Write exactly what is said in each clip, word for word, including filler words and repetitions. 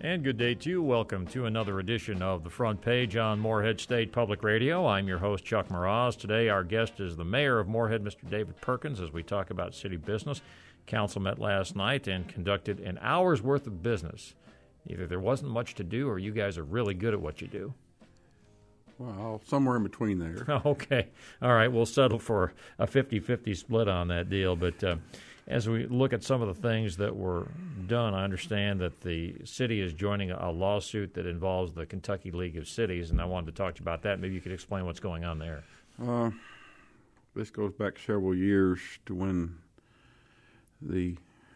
And good day to you. Welcome to another edition of The Front Page on Morehead State Public Radio. I'm your host, Chuck Mraz. Today our guest is the mayor of Morehead, Mister David Perkins, as we talk about city business. Council met last night and conducted an hour's worth of business. Either there wasn't much to do or you guys are really good at what you do. Well, somewhere in between there. Okay. All right. We'll settle for a fifty-fifty split on that deal. But uh, as we look at some of the things that were done, I understand that the city is joining a lawsuit that involves the Kentucky League of Cities, and I wanted to talk to you about that. Maybe you could explain what's going on there. Uh, this goes back several years to when the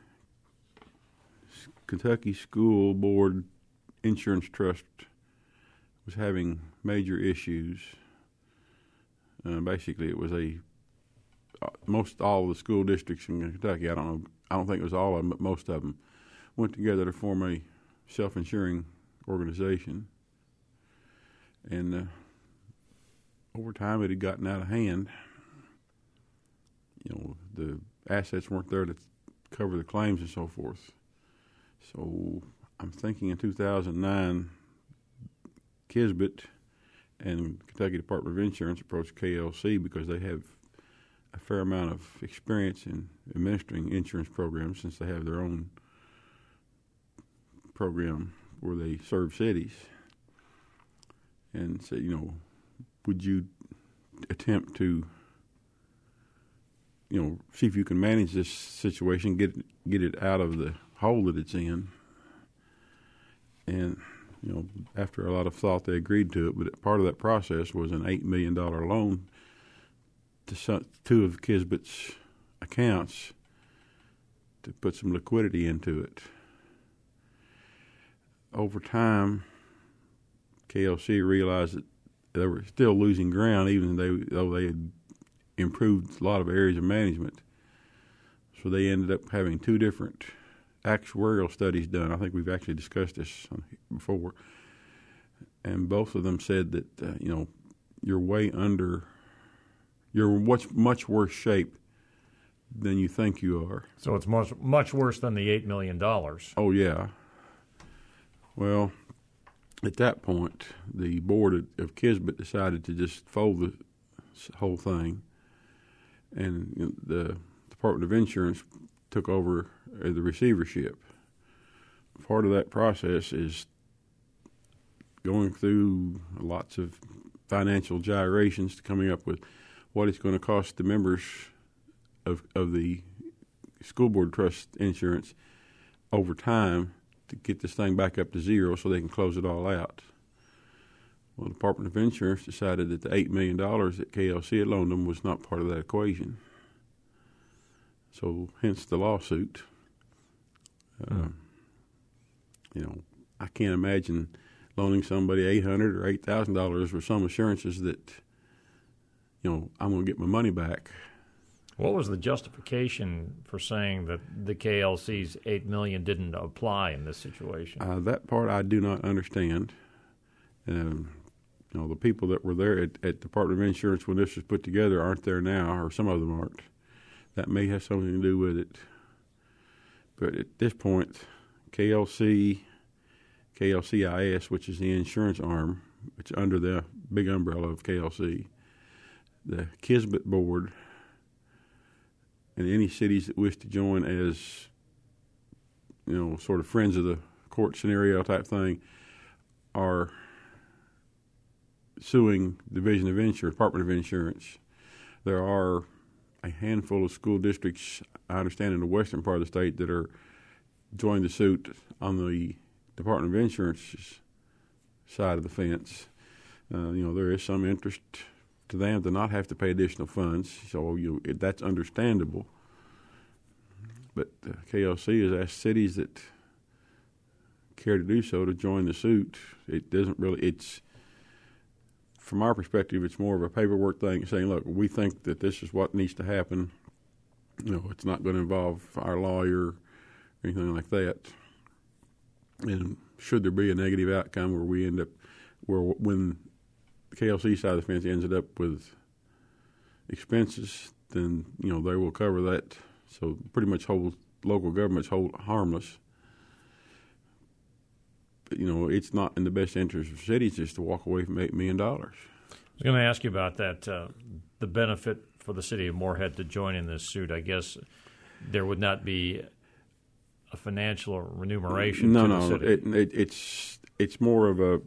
Kentucky School Board Insurance Trust was having major issues. Uh, basically, it was a uh, most all of the school districts in Kentucky. I don't know. I don't think it was all of them, but most of them went together to form a self-insuring organization. And uh, over time, it had gotten out of hand. You know, the assets weren't there to cover the claims and so forth. So I'm thinking in two thousand nine, Kisbett and Kentucky Department of Insurance approached K L C because they have a fair amount of experience in administering insurance programs since they have their own program where they serve cities. And said, you know, would you attempt to, you know, see if you can manage this situation, get get it out of the hole that it's in. And you know, after a lot of thought, they agreed to it. But part of that process was an eight million dollar loan to some, two of Kisbett's accounts to put some liquidity into it. Over time, K L C realized that they were still losing ground, even though they, though they had improved a lot of areas of management. So they ended up having two different actuarial studies done. I think we've actually discussed this before. And both of them said that, uh, you know, you're way under, you're much, much worse shape than you think you are. So it's much, much worse than the eight million dollars. Oh, yeah. Well, at that point, the board of, of Kisbett decided to just fold the whole thing. And you know, the Department of Insurance took over uh, the receivership. Part of that process is going through lots of financial gyrations to coming up with what it's going to cost the members of of the school board trust insurance over time to get this thing back up to zero so they can close it all out. Well, the Department of Insurance decided that the eight million dollars that K L C had loaned them was not part of that equation. So, hence the lawsuit. Uh, mm. You know, I can't imagine loaning somebody eight hundred or eight thousand dollars for some assurances that, you know, I'm going to get my money back. What was the justification for saying that the K L C's eight million dollars didn't apply in this situation? Uh, that part I do not understand. Um, you know, the people that were there at, at Department of Insurance when this was put together aren't there now, or some of them aren't. That may have something to do with it. But at this point, K L C, K L C I S, which is the insurance arm, which is under the big umbrella of K L C, the Kisbett Board, and any cities that wish to join as, you know, sort of friends of the court scenario type thing, are suing Division of Insurance, Department of Insurance. There are a handful of school districts, I understand, in the western part of the state that are joining the suit on the Department of Insurance's side of the fence. Uh, you know, there is some interest to them to not have to pay additional funds, so you it, that's understandable. But uh, K L C has asked cities that care to do so to join the suit. It doesn't really, it's, from our perspective, it's more of a paperwork thing, saying, look, we think that this is what needs to happen. You know, it's not going to involve our lawyer or anything like that. And should there be a negative outcome where we end up, where when the K L C side of the fence ends up with expenses, then, you know, they will cover that. So pretty much hold local governments hold harmless. you know, it's not in the best interest of cities just to walk away from eight million dollars. I was going to ask you about that, uh, the benefit for the city of Morehead to join in this suit. I guess there would not be a financial remuneration no, to no, the city. It, it, it's it's more of a,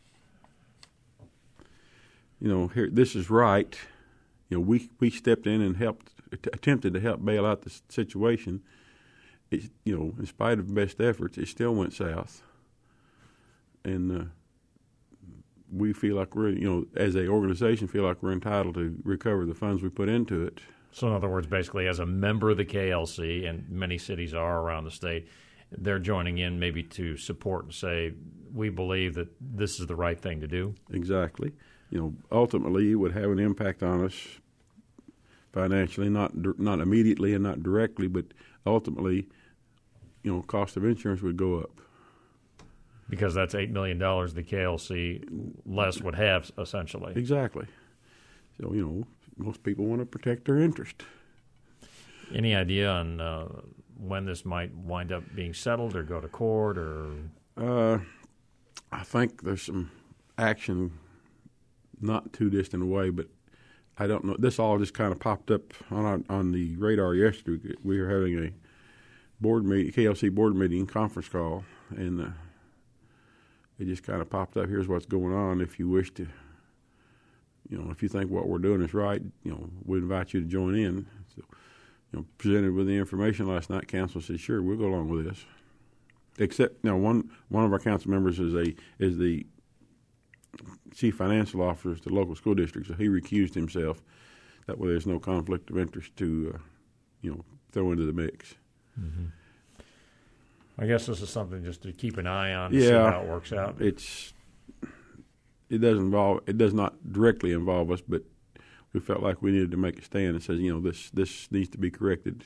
you know, here this is right. You know, we we stepped in and helped, attempted to help bail out the situation. It, you know, in spite of best efforts, it still went south, and uh, we feel like we're, you know, as an organization, feel like we're entitled to recover the funds we put into it. So, in other words, basically, as a member of the K L C, and many cities are around the state, they're joining in maybe to support and say, we believe that this is the right thing to do. Exactly. You know, ultimately, it would have an impact on us financially, not not immediately and not directly, but ultimately, you know, cost of insurance would go up. Because that's eight million dollars the K L C less would have, essentially. Exactly. So, you know, most people want to protect their interest. Any idea on uh, when this might wind up being settled or go to court? Or uh, I think there's some action not too distant away, but I don't know. This all just kind of popped up on our, on the radar yesterday. We were having a board meeting, K L C board meeting conference call, and uh, it just kind of popped up. Here's what's going on. If you wish to, you know, if you think what we're doing is right, you know, we invite you to join in. So, you know, presented with the information last night, council said, "Sure, we'll go along with this." Except, now, one one of our council members is a is the chief financial officer of the local school district, so he recused himself. That way, there's no conflict of interest to, uh, you know, throw into the mix. Mm-hmm. I guess this is something just to keep an eye on to yeah, see how it works out. It's it does involve it does not directly involve us, but we felt like we needed to make a stand and says, you know, this this needs to be corrected.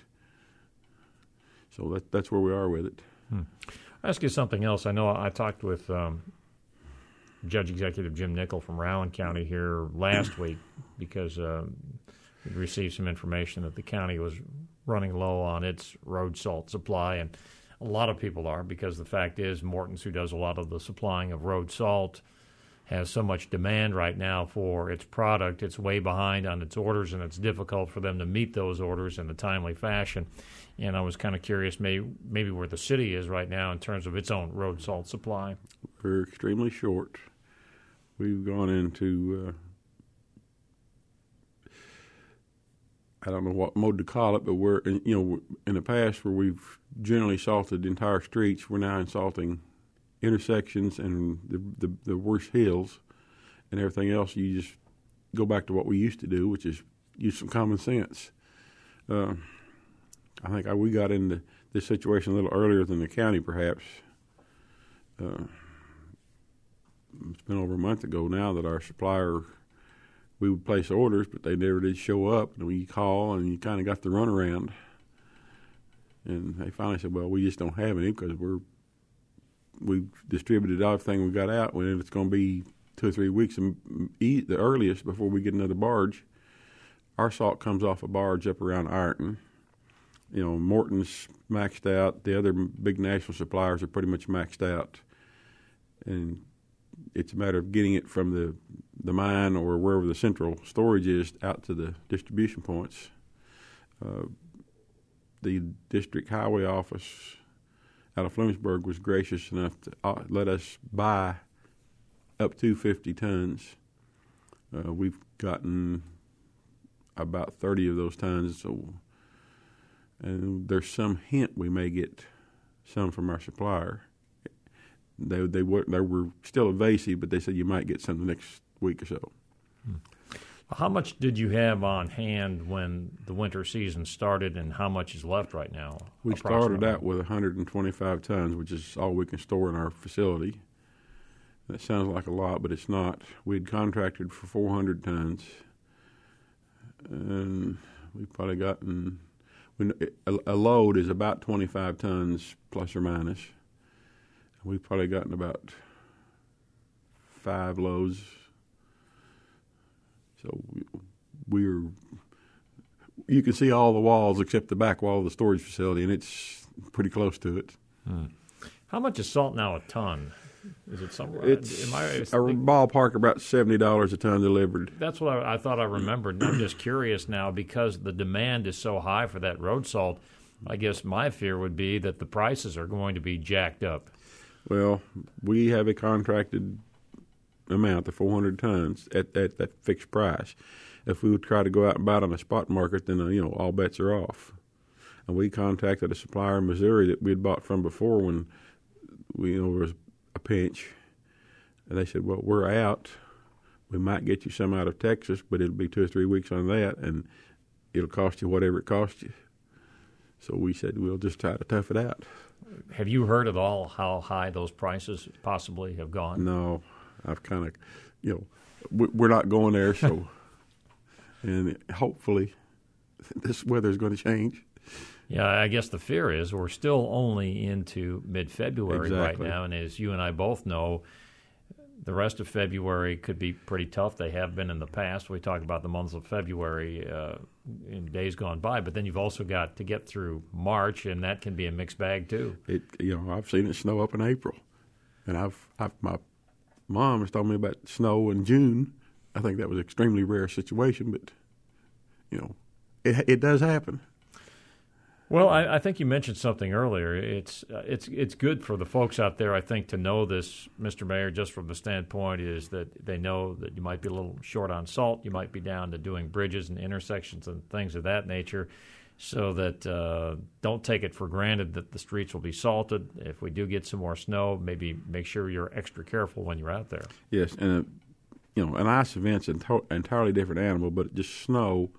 So that that's where we are with it. Hmm. I'll ask you something else. I know I talked with um, Judge Executive Jim Nickel from Rowan County here last week because uh, we received some information that the county was running low on its road salt supply, and a lot of people are, because the fact is Morton's, who does a lot of the supplying of road salt, has so much demand right now for its product. It's way behind on its orders, and it's difficult for them to meet those orders in a timely fashion. And I was kind of curious maybe, maybe where the city is right now in terms of its own road salt supply. We're extremely short. We've gone into, uh, I don't know what mode to call it, but we're, in, you know, in the past where we've generally salted entire streets, we're now salting intersections and the, the the worst hills and everything else. You just go back to what we used to do, which is use some common sense. Uh, I think I, we got into this situation a little earlier than the county, perhaps. Uh, it's been over a month ago now that our supplier, we would place orders, but they never did show up. And we call, and you kind of got the runaround. And they finally said, well, we just don't have any because we're we've distributed everything we got out. When it's going to be two or three weeks, the earliest, before we get another barge. Our salt comes off a barge up around Ironton. You know, Morton's maxed out. The other big national suppliers are pretty much maxed out. And it's a matter of getting it from the, the mine or wherever the central storage is out to the distribution points. Uh, the district highway office out of Flemingsburg was gracious enough to uh, let us buy up to fifty tons. Uh, we've gotten about thirty of those tons, so and there's some hint we may get some from our supplier. They they were they were still evasive, but they said you might get some the next week or so. Hmm. How much did you have on hand when the winter season started, and how much is left right now? We started out with one hundred twenty-five tons, which is all we can store in our facility. That sounds like a lot, but it's not. We'd contracted for four hundred tons, and we've probably gotten when a, a load is about twenty-five tons plus or minus. We've probably gotten about five loads. So we're, you can see all the walls except the back wall of the storage facility, and it's pretty close to it. Hmm. How much is salt now a ton? Is it somewhere? It's am I, a ballpark about seventy dollars a ton delivered. That's what I, I thought I remembered. And I'm just curious now because the demand is so high for that road salt. I guess my fear would be that the prices are going to be jacked up. Well, we have a contracted amount, the four hundred tons, at that, that fixed price. If we would try to go out and buy it on the spot market, then, uh, you know, all bets are off. And we contacted a supplier in Missouri that we had bought from before when we, you know, there was a pinch. And they said, well, we're out. We might get you some out of Texas, but it'll be two or three weeks on that, and it'll cost you whatever it costs you. So we said, we'll just try to tough it out. Have you heard at all how high those prices possibly have gone? No, I've kind of, you know, we're not going there, so, and hopefully this weather's going to change. Yeah, I guess the fear is we're still only into mid-February exactly. right now, and as you and I both know, the rest of February could be pretty tough. They have been in the past. We talked about the months of February uh, in days gone by, but then you've also got to get through March, and that can be a mixed bag too. It, you know, I've seen it snow up in April, and I've, I've my mom has told me about snow in June. I think that was an extremely rare situation, but you know, it it does happen. Well, I, I think you mentioned something earlier. It's uh, it's it's good for the folks out there, I think, to know this, Mister Mayor, just from the standpoint is that they know that you might be a little short on salt. You might be down to doing bridges and intersections and things of that nature, so that uh, don't take it for granted that the streets will be salted. If we do get some more snow, maybe make sure you're extra careful when you're out there. Yes, and, uh, you know, an ice event's an ento- entirely different animal, but just snow,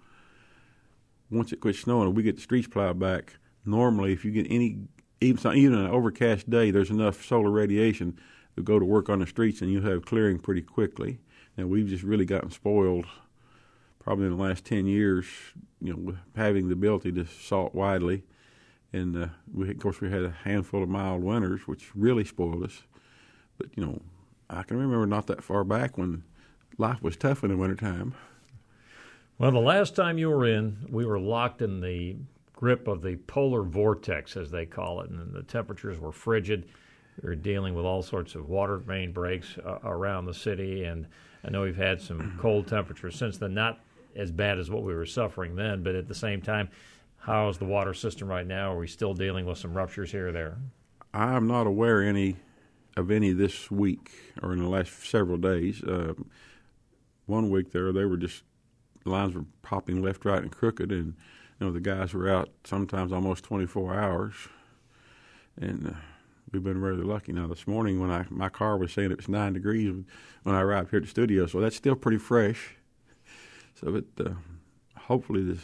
once it quits snowing and we get the streets plowed back, normally if you get any, even, even an overcast day, there's enough solar radiation to go to work on the streets and you'll have clearing pretty quickly. And we've just really gotten spoiled probably in the last ten years, you know, having the ability to salt widely. And, uh, we, of course, we had a handful of mild winters, which really spoiled us. But, you know, I can remember not that far back when life was tough in the wintertime. Well, the last time you were in, we were locked in the grip of the polar vortex, as they call it, and the temperatures were frigid. We were dealing with all sorts of water main breaks uh, around the city, and I know we've had some cold temperatures since then, not as bad as what we were suffering then, but at the same time, how is the water system right now? Are we still dealing with some ruptures here or there? I'm not aware any of any this week or in the last several days. Uh, one week there, they were just lines were popping left, right, and crooked, and you know the guys were out sometimes almost twenty-four hours, and uh, we've been really lucky. Now this morning, when I my car was saying it was nine degrees when I arrived here at the studio, so that's still pretty fresh. So it uh, hopefully this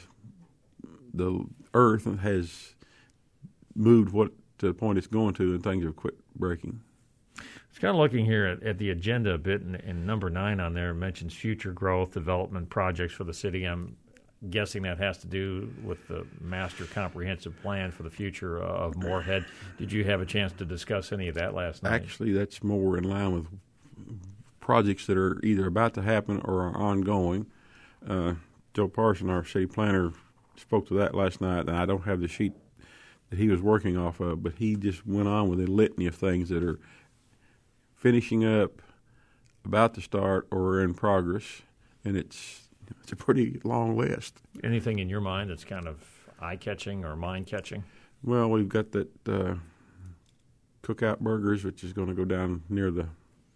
the Earth has moved what to the point it's going to, and things have quit breaking. It's kind of looking here at, at the agenda a bit, and, and number nine on there mentions future growth development projects for the city. I'm guessing that has to do with the master comprehensive plan for the future of Morehead. Did you have a chance to discuss any of that last night? Actually, that's more in line with projects that are either about to happen or are ongoing. Uh, Joe Parson, our city planner, spoke to that last night, and I don't have the sheet that he was working off of, but he just went on with a litany of things that are finishing up, about to start, or in progress, and it's it's a pretty long list. Anything in your mind that's kind of eye-catching or mind-catching? Well, we've got that uh, Cookout Burgers, which is going to go down near the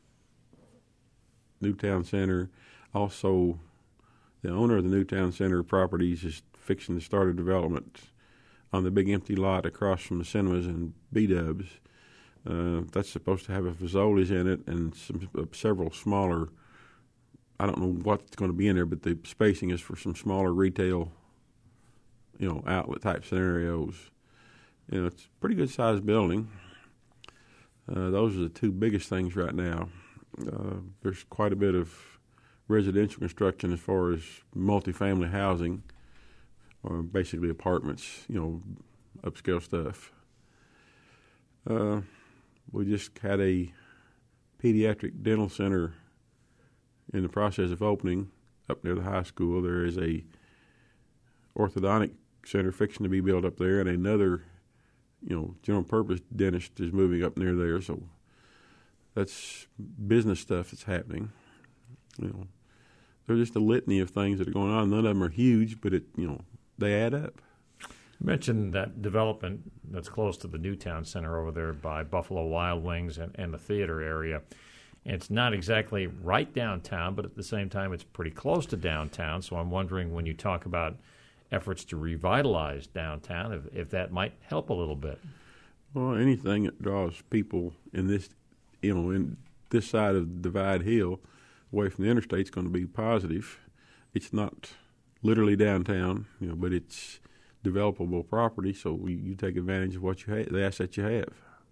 Newtown Center. Also, the owner of the Newtown Center properties is fixing to start a development on the big empty lot across from the cinemas and B-Dubs. Uh, that's supposed to have a Fazoli's in it and some, uh, several smaller, I don't know what's going to be in there, but the spacing is for some smaller retail, you know, outlet type scenarios. You know, it's a pretty good sized building. Uh, those are the two biggest things right now. Uh, there's quite a bit of residential construction as far as multifamily housing, or basically apartments, you know, upscale stuff. Uh, we just had a pediatric dental center in the process of opening up near the high school. There is a orthodontic center fixing to be built up there, and another, you know, general purpose dentist is moving up near there. So that's business stuff that's happening. You know, there's just a litany of things that are going on. None of them are huge, but it you know they add up. You mentioned that development that's close to the Newtown Center over there by Buffalo Wild Wings and, and the theater area. It's not exactly right downtown, but at the same time, it's pretty close to downtown. So I'm wondering, when you talk about efforts to revitalize downtown, if, if that might help a little bit. Well, anything that draws people in this, you know, in this side of Divide Hill away from the interstate is going to be positive. It's not literally downtown, you know, but it's developable property, so we, you take advantage of what you have, the assets you have.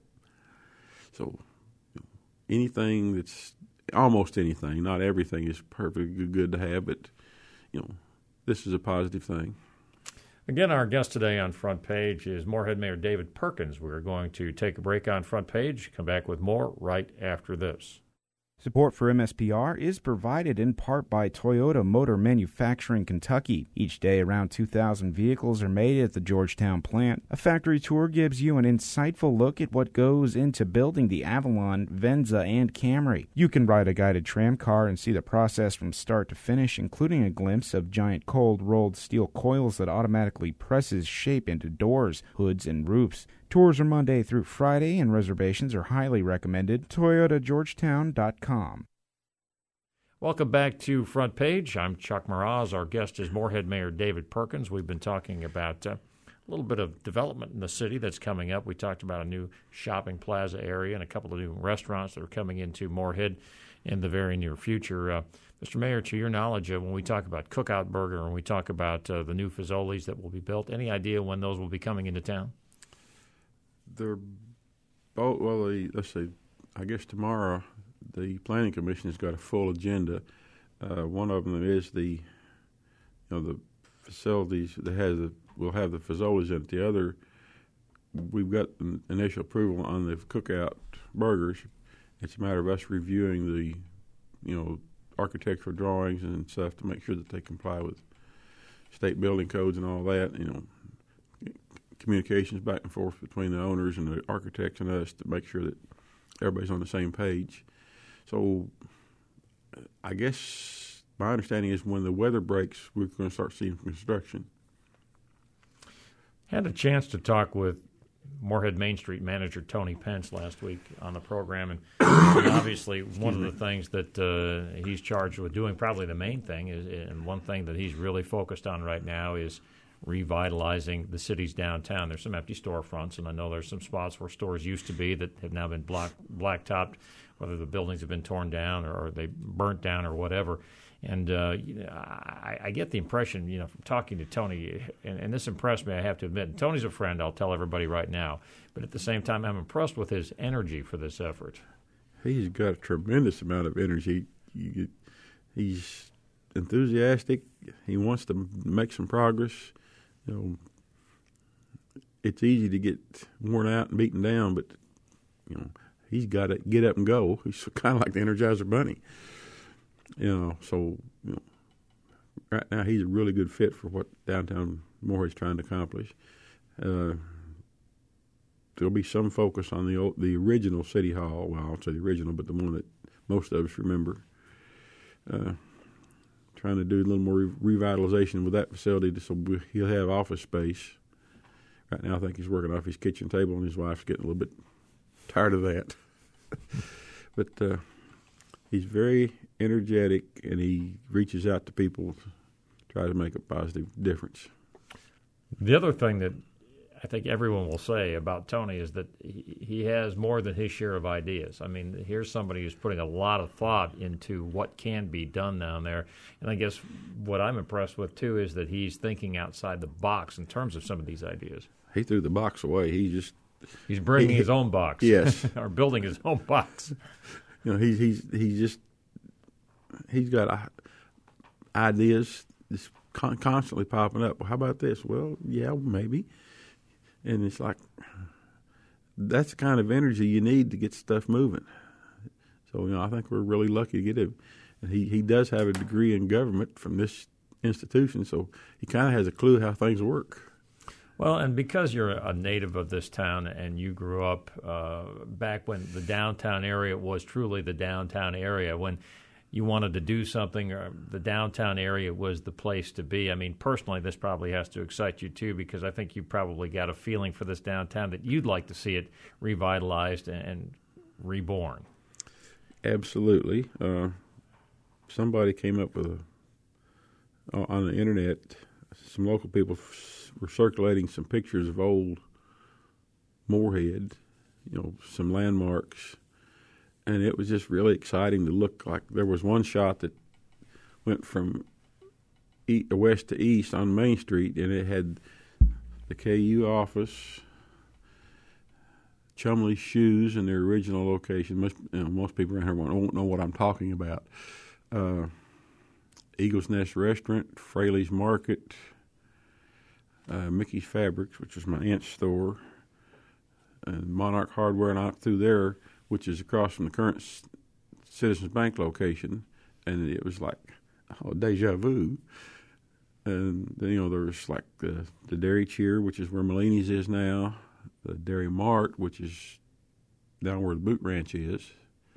So you know, anything that's almost anything, not everything is perfectly good to have, but you know, this is a positive thing. Again, our guest today on Front Page is Moorhead Mayor David Perkins. We're going to take a break on Front Page, come back with more right after this. Support for M S P R is provided in part by Toyota Motor Manufacturing Kentucky. Each day, around two thousand vehicles are made at the Georgetown plant. A factory tour gives you an insightful look at what goes into building the Avalon, Venza, and Camry. You can ride a guided tram car and see the process from start to finish, including a glimpse of giant cold rolled steel coils that automatically presses shape into doors, hoods, and roofs. Tours are Monday through Friday, and reservations are highly recommended. Toyota Georgetown dot com. Welcome back to Front Page. I'm Chuck Mraz. Our guest is Moorhead Mayor David Perkins. We've been talking about uh, a little bit of development in the city that's coming up. We talked about a new shopping plaza area and a couple of new restaurants that are coming into Moorhead in the very near future. Uh, Mister Mayor, to your knowledge, uh, when we talk about Cookout Burger and we talk about uh, the new Fazoli's that will be built, any idea when those will be coming into town? They're both, well, the, let's see, I guess tomorrow the Planning Commission has got a full agenda. Uh, one of them is the, you know, the facilities that has the, will have the Fazoli's in it. The other, we've got an initial approval on the Cookout Burgers. It's a matter of us reviewing the, you know, architectural drawings and stuff to make sure that they comply with state building codes and all that, you know. Communications back and forth between the owners and the architects and us to make sure that everybody's on the same page. So I guess my understanding is when the weather breaks, we're going to start seeing construction. Had a chance to talk with Moorhead Main Street manager Tony Pence last week on the program, and, and obviously one of the things that uh, he's charged with doing, probably the main thing, is, and one thing that he's really focused on right now is revitalizing the city's downtown. There's some empty storefronts, and I know there's some spots where stores used to be that have now been black blacktopped, whether the buildings have been torn down or, or they burnt down or whatever. And uh, you know, I, I get the impression, you know, from talking to Tony, and, and this impressed me, I have to admit. And Tony's a friend, I'll tell everybody right now, but at the same time, I'm impressed with his energy for this effort. He's got a tremendous amount of energy. You, he's enthusiastic. He wants to make some progress. You know, it's easy to get worn out and beaten down, but you know, he's got to get up and go. He's kind of like the Energizer Bunny. You know, so you know, right now he's a really good fit for what downtown Moorhead's trying to accomplish. Uh, there'll be some focus on the old, the original City Hall. Well, I'll say the original, but the one that most of us remember. Uh, trying to do a little more re- revitalization with that facility so he'll have office space. Right now I think he's working off his kitchen table, and his wife's getting a little bit tired of that. But uh, he's very energetic, and he reaches out to people to try to make a positive difference. The other thing that I think everyone will say about Tony is that he, he has more than his share of ideas. I mean, here's somebody who's putting a lot of thought into what can be done down there. And I guess what I'm impressed with, too, is that he's thinking outside the box in terms of some of these ideas. He threw the box away. He just... He's bringing he, his own box. Yes. Or building his own box. You know, he's, he's, he's just... He's got uh, ideas just con- constantly popping up. Well, how about this? Well, yeah, maybe. And it's like, that's the kind of energy you need to get stuff moving. So, you know, I think we're really lucky to get him. And he, he does have a degree in government from this institution, so he kind of has a clue how things work. Well, and because you're a native of this town and you grew up uh, back when the downtown area was truly the downtown area, when you wanted to do something, or the downtown area was the place to be. I mean, personally, this probably has to excite you too, because I think you probably got a feeling for this downtown that you'd like to see it revitalized and, and reborn. Absolutely. Uh, somebody came up with a, on the internet, some local people were circulating some pictures of old Morehead, you know, some landmarks, and it was just really exciting to look. Like there was one shot that went from e- west to east on Main Street, and it had the K U office, Chumley's Shoes in their original location. Most, you know, most people around here won't know what I'm talking about. Uh, Eagle's Nest Restaurant, Fraley's Market, uh, Mickey's Fabrics, which was my aunt's store, and Monarch Hardware, and out through there, which is across from the current Citizens Bank location, and it was like, oh, deja vu. And then, you know, there was like the, the Dairy Cheer, which is where Malini's is now, the Dairy Mart, which is down where the Boot Ranch is,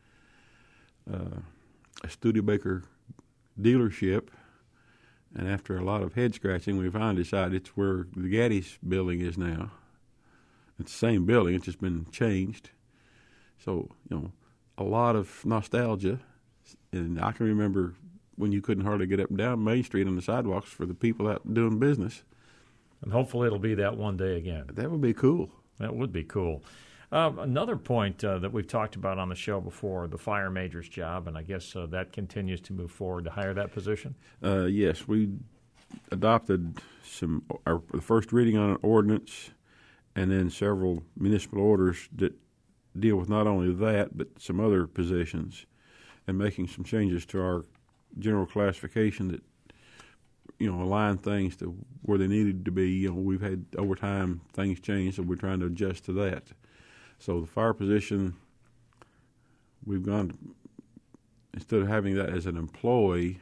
uh, a Studebaker dealership, and after a lot of head scratching, we finally decided it's where the Gaddy's building is now. It's the same building, it's just been changed. So, you know, a lot of nostalgia, and I can remember when you couldn't hardly get up and down Main Street on the sidewalks for the people out doing business. And hopefully it'll be that one day again. That would be cool. That would be cool. Uh, another point uh, that we've talked about on the show before, the fire major's job, and I guess uh, that continues to move forward to hire that position? Uh, yes, we adopted some our the first reading on an ordinance, and then several municipal orders that deal with not only that but some other positions, and making some changes to our general classification that, you know, align things to where they needed to be. You know, we've had over time things change, so we're trying to adjust to that. So the fire position, we've gone to, instead of having that as an employee,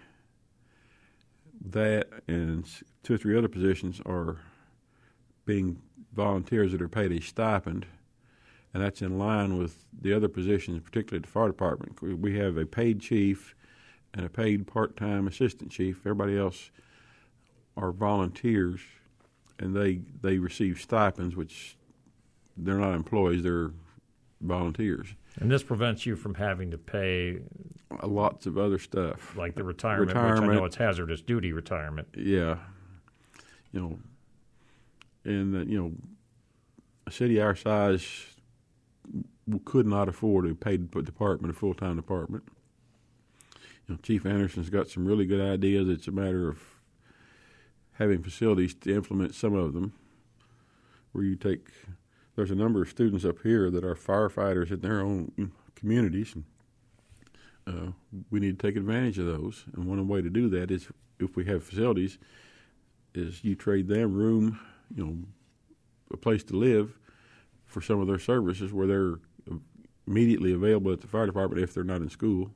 that and two or three other positions are being volunteers that are paid a stipend, and that's in line with the other positions, particularly at the fire department. We have a paid chief and a paid part-time assistant chief. Everybody else are volunteers, and they they receive stipends, which they're not employees, they're volunteers. And this prevents you from having to pay lots of other stuff, like the retirement, retirement, which I know it's hazardous duty retirement. Yeah, you know, and uh, you know, a city our size could not afford a paid department, a full-time department. You know, Chief Anderson's got some really good ideas. It's a matter of having facilities to implement some of them, where you take. There's a number of students up here that are firefighters in their own communities, and uh, we need to take advantage of those. And one way to do that is, if we have facilities, is you trade them room, you know, a place to live for some of their services where they're immediately available at the fire department if they're not in school.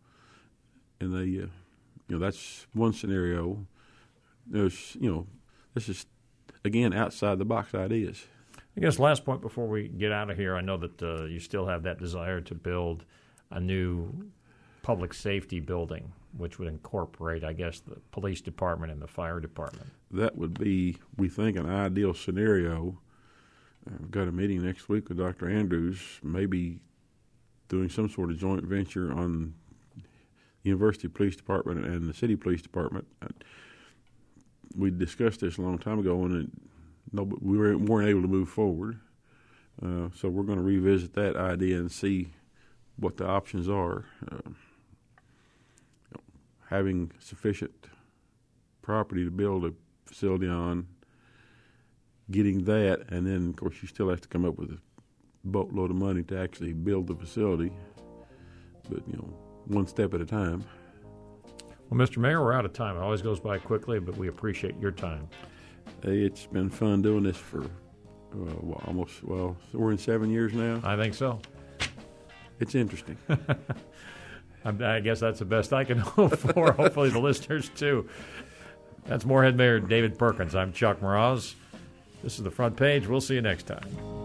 And they, uh, you know, that's one scenario. There's, you know, this is, again, outside the box ideas. I guess last point before we get out of here, I know that uh, you still have that desire to build a new public safety building, which would incorporate, I guess, the police department and the fire department. That would be, we think, an ideal scenario. I've got a meeting next week with Doctor Andrews, maybe doing some sort of joint venture on the University Police Department and the City Police Department. We discussed this a long time ago, and it, no, we weren't able to move forward. Uh, so we're going to revisit that idea and see what the options are. Uh, you know, having sufficient property to build a facility on, getting that, and then, of course, you still have to come up with a boatload of money to actually build the facility. But, you know, one step at a time. Well, Mister Mayor, we're out of time. It always goes by quickly, but we appreciate your time. Hey, it's been fun doing this for uh, almost, well, we're in seven years now. I think so. It's interesting. I guess that's the best I can hope for. Hopefully the listeners, too. That's Morehead Mayor David Perkins. I'm Chuck Moroz. This is the Front Page. We'll see you next time.